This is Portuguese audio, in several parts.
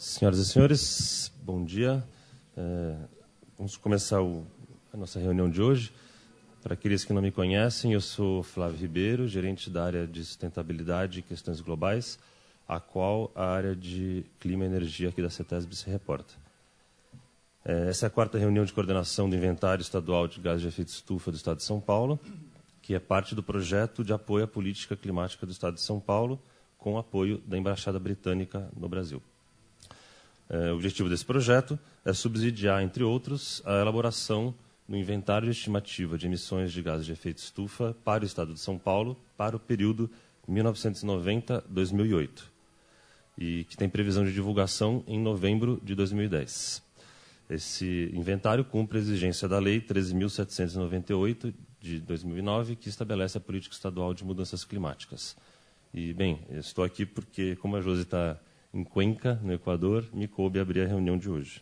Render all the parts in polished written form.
Senhoras e senhores, bom dia. Vamos começar a nossa reunião de hoje. Para aqueles que não me conhecem, eu sou Flávio Ribeiro, gerente da área de sustentabilidade e questões globais, a qual a área de clima e energia aqui da CETESB se reporta. Essa é a 4ª reunião de coordenação do Inventário Estadual de Gases de Efeito Estufa do Estado de São Paulo, que é parte do projeto de apoio à política climática do Estado de São Paulo, com apoio da Embaixada Britânica no Brasil. O objetivo desse projeto é subsidiar, entre outros, a elaboração no inventário de estimativa de emissões de gases de efeito estufa para o Estado de São Paulo para o período 1990-2008, e que tem previsão de divulgação em novembro de 2010. Esse inventário cumpre a exigência da Lei 13.798, de 2009, que estabelece a Política Estadual de Mudanças Climáticas. E, bem, eu estou aqui porque, como a Josi está em Cuenca, no Equador, me coube abrir a reunião de hoje.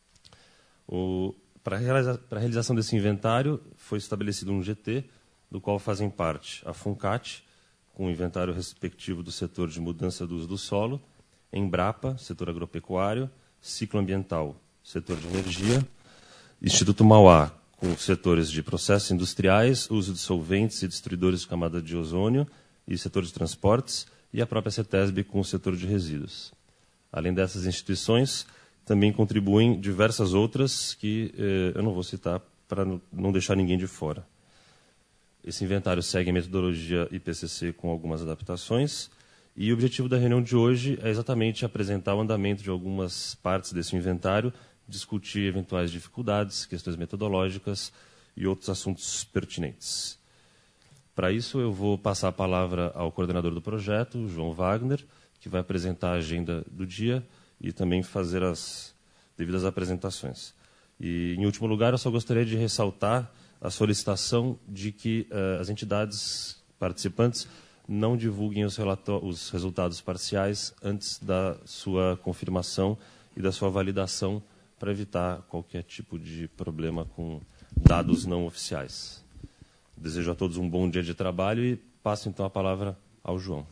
Para a realização desse inventário, foi estabelecido um GT, do qual fazem parte a FUNCAT, com o inventário respectivo do setor de mudança do uso do solo, Embrapa, setor agropecuário, Ciclo Ambiental, setor de energia, Instituto Mauá, com setores de processos industriais, uso de solventes e destruidores de camada de ozônio e setor de transportes, e a própria CETESB com o setor de resíduos. Além dessas instituições, também contribuem diversas outras que eu não vou citar para não deixar ninguém de fora. Esse inventário segue a metodologia IPCC com algumas adaptações, e o objetivo da reunião de hoje é exatamente apresentar o andamento de algumas partes desse inventário, discutir eventuais dificuldades, questões metodológicas e outros assuntos pertinentes. Para isso, eu vou passar a palavra ao coordenador do projeto, João Wagner, que vai apresentar a agenda do dia e também fazer as devidas apresentações. E, em último lugar, eu só gostaria de ressaltar a solicitação de que as entidades participantes não divulguem os resultados parciais antes da sua confirmação e da sua validação, para evitar qualquer tipo de problema com dados não oficiais. Desejo a todos um bom dia de trabalho e passo, então, a palavra ao João.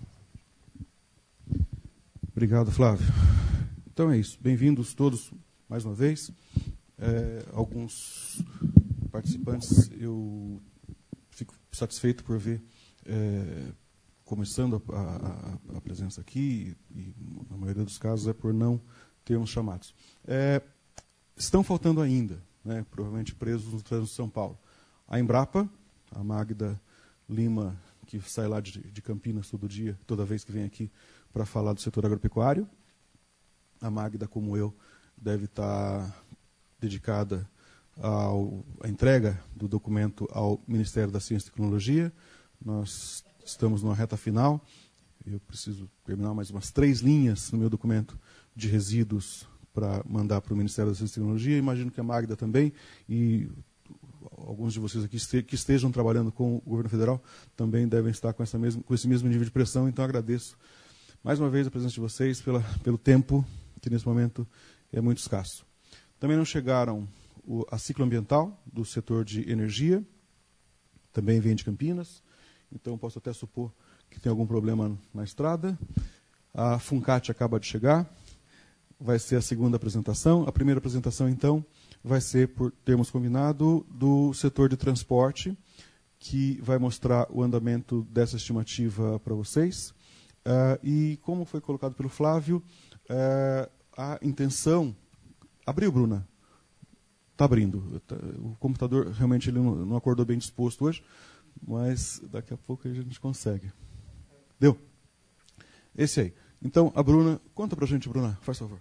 Obrigado, Flávio. Então é isso. Bem-vindos todos mais uma vez. Alguns participantes eu fico satisfeito por ver começando a presença aqui, e na maioria dos casos é por não termos chamados. Estão faltando ainda, né, provavelmente presos no trânsito de São Paulo, a Embrapa, a Magda Lima, que sai lá de Campinas todo dia, toda vez que vem aqui para falar do setor agropecuário. A Magda, como eu, deve estar dedicada à entrega do documento ao Ministério da Ciência e Tecnologia. Nós estamos numa reta final. Eu preciso terminar mais umas 3 linhas no meu documento de resíduos para mandar para o Ministério da Ciência e Tecnologia. Imagino que a Magda também, e alguns de vocês aqui que estejam trabalhando com o governo federal também devem estar com esse mesmo nível de pressão. Então, agradeço mais uma vez a presença de vocês pelo tempo, que nesse momento é muito escasso. Também não chegaram a Ciclo Ambiental, do setor de energia, também vem de Campinas, então posso até supor que tem algum problema na estrada. A FUNCAT acaba de chegar, vai ser a segunda apresentação. A primeira apresentação, então, vai ser, por termos combinado, do setor de transporte, que vai mostrar o andamento dessa estimativa para vocês. E, como foi colocado pelo Flávio, a intenção... Abriu, Bruna? Está abrindo. O computador realmente ele não acordou bem disposto hoje, mas daqui a pouco a gente consegue. Deu? Esse aí. Então, a Bruna... Conta para a gente, Bruna, faz favor.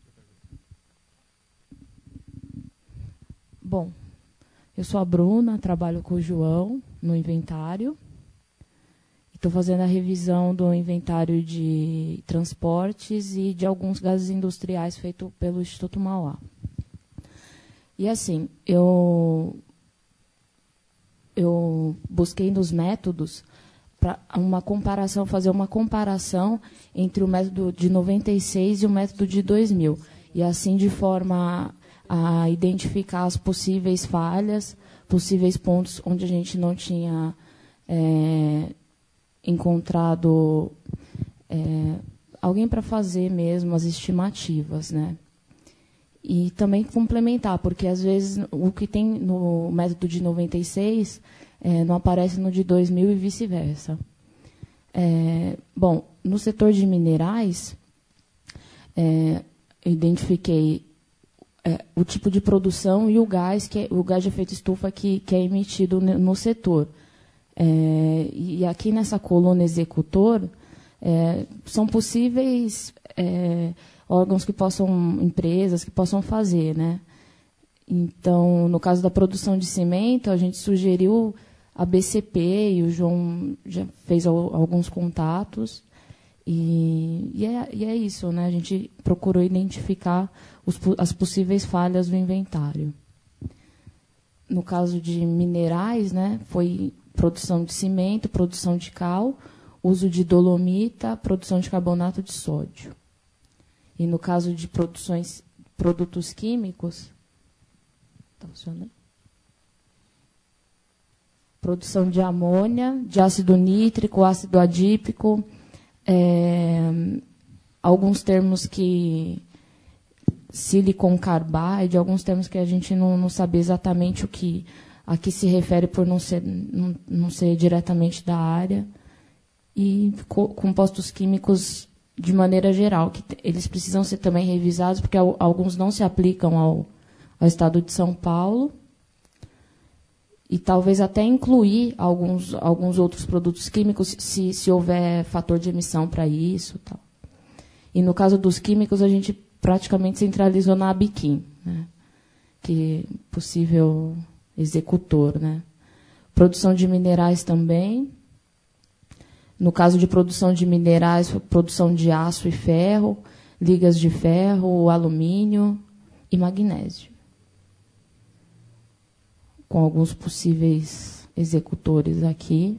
Bom, eu sou a Bruna, trabalho com o João no inventário. Estou fazendo a revisão do inventário de transportes e de alguns gases industriais feito pelo Instituto Mauá. E assim, eu busquei nos métodos para fazer uma comparação entre o método de 96 e o método de 2000. E assim, de forma a identificar as possíveis falhas, possíveis pontos onde a gente não tinha encontrado alguém para fazer mesmo as estimativas, né? E também complementar, porque às vezes o que tem no método de 96 não aparece no de 2000 e vice-versa. Bom, no setor de minerais, eu identifiquei o tipo de produção e o gás de efeito estufa que é emitido no setor. E aqui nessa coluna executor, são possíveis órgãos que possam, empresas que possam fazer, né? Então, no caso da produção de cimento, a gente sugeriu a BCP e o João já fez alguns contatos. E é isso, né? A gente procurou identificar as possíveis falhas do inventário. No caso de minerais, né, foi produção de cimento, produção de cal, uso de dolomita, produção de carbonato de sódio. E no caso de produtos químicos, tá funcionando? Produção de amônia, de ácido nítrico, ácido adípico, alguns termos que silicon carbide, alguns termos que a gente não sabe exatamente a que se refere por não ser diretamente da área, e compostos químicos de maneira geral, que eles precisam ser também revisados, porque alguns não se aplicam ao estado de São Paulo, e talvez até incluir alguns outros produtos químicos, se houver fator de emissão para isso. Tal. E no caso dos químicos, a gente praticamente centralizou na Abiquim, né? Que é possível executor. Né? Produção de minerais também. No caso de produção de minerais, produção de aço e ferro, ligas de ferro, alumínio e magnésio, com alguns possíveis executores aqui.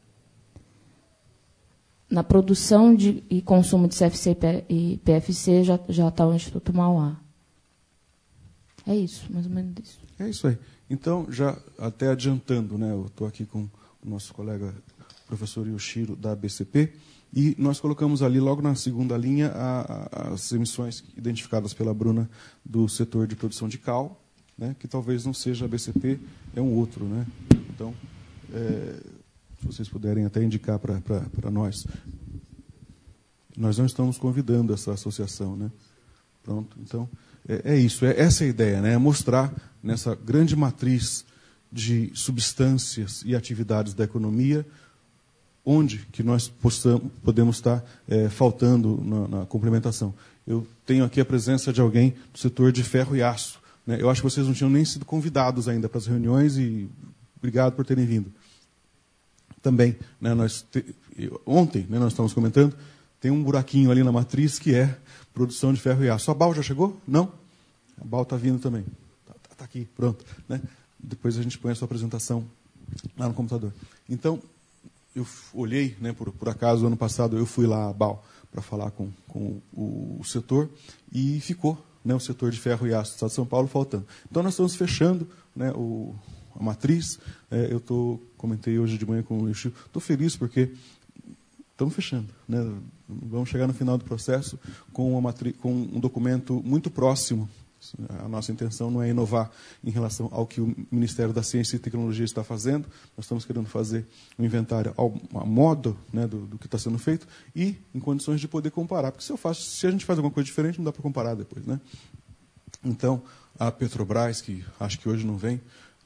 Na produção e consumo de CFC e PFC já está o Instituto Mauá. É isso, mais ou menos isso. É isso aí. Então, já até adiantando, né, eu estou aqui com o nosso colega professor Yoshiro, da BCP, e nós colocamos ali, logo na segunda linha, as emissões identificadas pela Bruna do setor de produção de cal, né, que talvez não seja a BCP, é um outro. Né? Então, se vocês puderem até indicar para nós. Nós não estamos convidando essa associação. Né? Pronto, então, é isso, essa é a ideia, né? Mostrar nessa grande matriz de substâncias e atividades da economia onde que nós podemos estar faltando na complementação. Eu tenho aqui a presença de alguém do setor de ferro e aço. Né? Eu acho que vocês não tinham nem sido convidados ainda para as reuniões e obrigado por terem vindo. Também, né, ontem, né, nós estávamos comentando, tem um buraquinho ali na matriz que é produção de ferro e aço. A BAL já chegou? Não? A BAL está vindo também. Está aqui, pronto. Né? Depois a gente põe a sua apresentação lá no computador. Então, eu olhei, né, por acaso, ano passado eu fui lá à BAL para falar com o setor e ficou, né, o setor de ferro e aço do Estado de São Paulo faltando. Então nós estamos fechando, né, a matriz. Comentei hoje de manhã com o Yoshio, estou feliz porque estamos fechando. Né, vamos chegar no final do processo com um documento muito próximo. A nossa intenção não é inovar em relação ao que o Ministério da Ciência e Tecnologia está fazendo. Nós estamos querendo fazer um inventário a modo, né, do que está sendo feito e em condições de poder comparar. Porque se a gente faz alguma coisa diferente, não dá para comparar depois. Né? Então, a Petrobras, que acho que hoje não vem,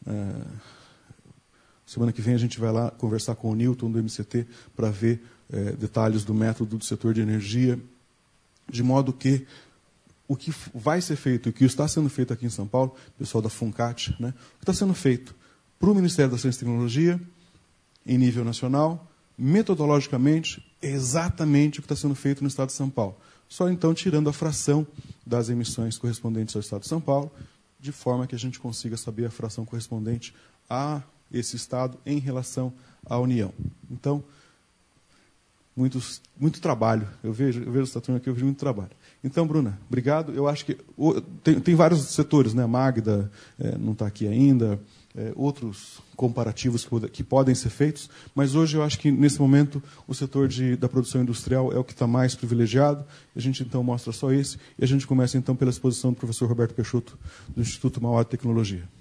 semana que vem a gente vai lá conversar com o Newton do MCT para ver detalhes do método do setor de energia, de modo que o que vai ser feito, o que está sendo feito aqui em São Paulo, pessoal da FUNCAT, né, o que está sendo feito para o Ministério da Ciência e Tecnologia, em nível nacional, metodologicamente, é exatamente o que está sendo feito no Estado de São Paulo. Só então tirando a fração das emissões correspondentes ao Estado de São Paulo, de forma que a gente consiga saber a fração correspondente a esse Estado em relação à União. Então, muito trabalho. Eu vejo essa turma aqui, eu vejo muito trabalho. Então, Bruna, obrigado. Eu acho que tem vários setores, né? A Magda não está aqui ainda, outros comparativos que podem ser feitos, mas hoje eu acho que, nesse momento, o setor da produção industrial é o que está mais privilegiado. A gente, então, mostra só esse, e a gente começa, então, pela exposição do professor Roberto Peixoto, do Instituto Mauá de Tecnologia.